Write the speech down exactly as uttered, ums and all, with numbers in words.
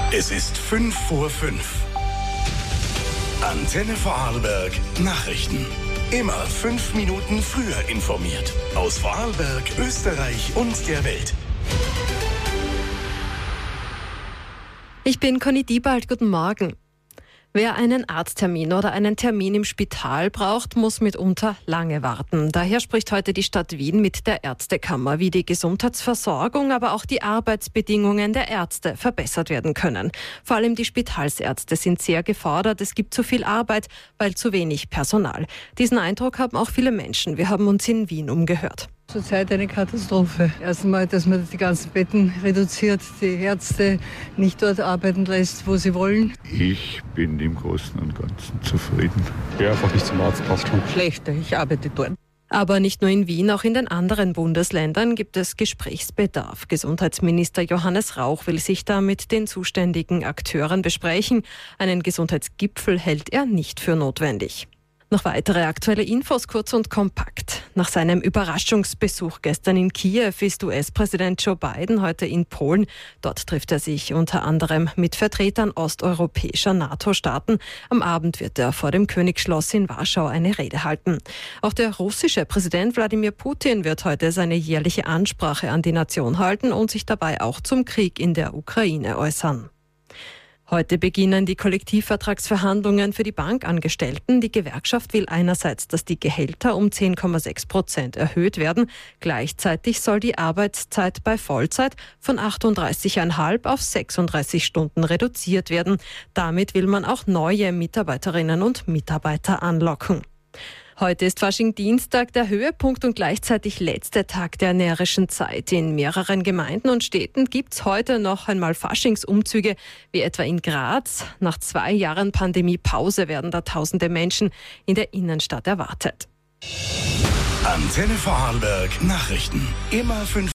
Es ist fünf vor fünf. Antenne Vorarlberg Nachrichten. Immer fünf Minuten früher informiert. Aus Vorarlberg, Österreich und der Welt. Ich bin Conny Diebald, guten Morgen. Wer einen Arzttermin oder einen Termin im Spital braucht, muss mitunter lange warten. Daher spricht heute die Stadt Wien mit der Ärztekammer, wie die Gesundheitsversorgung, aber auch die Arbeitsbedingungen der Ärzte verbessert werden können. Vor allem die Spitalsärzte sind sehr gefordert. Es gibt zu viel Arbeit, weil zu wenig Personal. Diesen Eindruck haben auch viele Menschen. Wir haben uns in Wien umgehört. Zurzeit eine Katastrophe. Erstmal, dass man die ganzen Betten reduziert, die Ärzte nicht dort arbeiten lässt, wo sie wollen. Ich bin im Großen und Ganzen zufrieden. Ja, einfach nicht zum Arzt, passt schon. Schlechter, ich arbeite dort. Aber nicht nur in Wien, auch in den anderen Bundesländern gibt es Gesprächsbedarf. Gesundheitsminister Johannes Rauch will sich da mit den zuständigen Akteuren besprechen. Einen Gesundheitsgipfel hält er nicht für notwendig. Noch weitere aktuelle Infos, kurz und kompakt. Nach seinem Überraschungsbesuch gestern in Kiew ist U S-Präsident Joe Biden heute in Polen. Dort trifft er sich unter anderem mit Vertretern osteuropäischer NATO-Staaten. Am Abend wird er vor dem Königsschloss in Warschau eine Rede halten. Auch der russische Präsident Wladimir Putin wird heute seine jährliche Ansprache an die Nation halten und sich dabei auch zum Krieg in der Ukraine äußern. Heute beginnen die Kollektivvertragsverhandlungen für die Bankangestellten. Die Gewerkschaft will einerseits, dass die Gehälter um zehn Komma sechs Prozent erhöht werden. Gleichzeitig soll die Arbeitszeit bei Vollzeit von achtunddreißig Komma fünf auf sechsunddreißig Stunden reduziert werden. Damit will man auch neue Mitarbeiterinnen und Mitarbeiter anlocken. Heute ist Faschingsdienstag, der Höhepunkt und gleichzeitig letzte Tag der närrischen Zeit. In mehreren Gemeinden und Städten gibt's heute noch einmal Faschingsumzüge, wie etwa in Graz. Nach zwei Jahren Pandemiepause werden da tausende Menschen in der Innenstadt erwartet. Antenne Vorarlberg Nachrichten. Immer fünf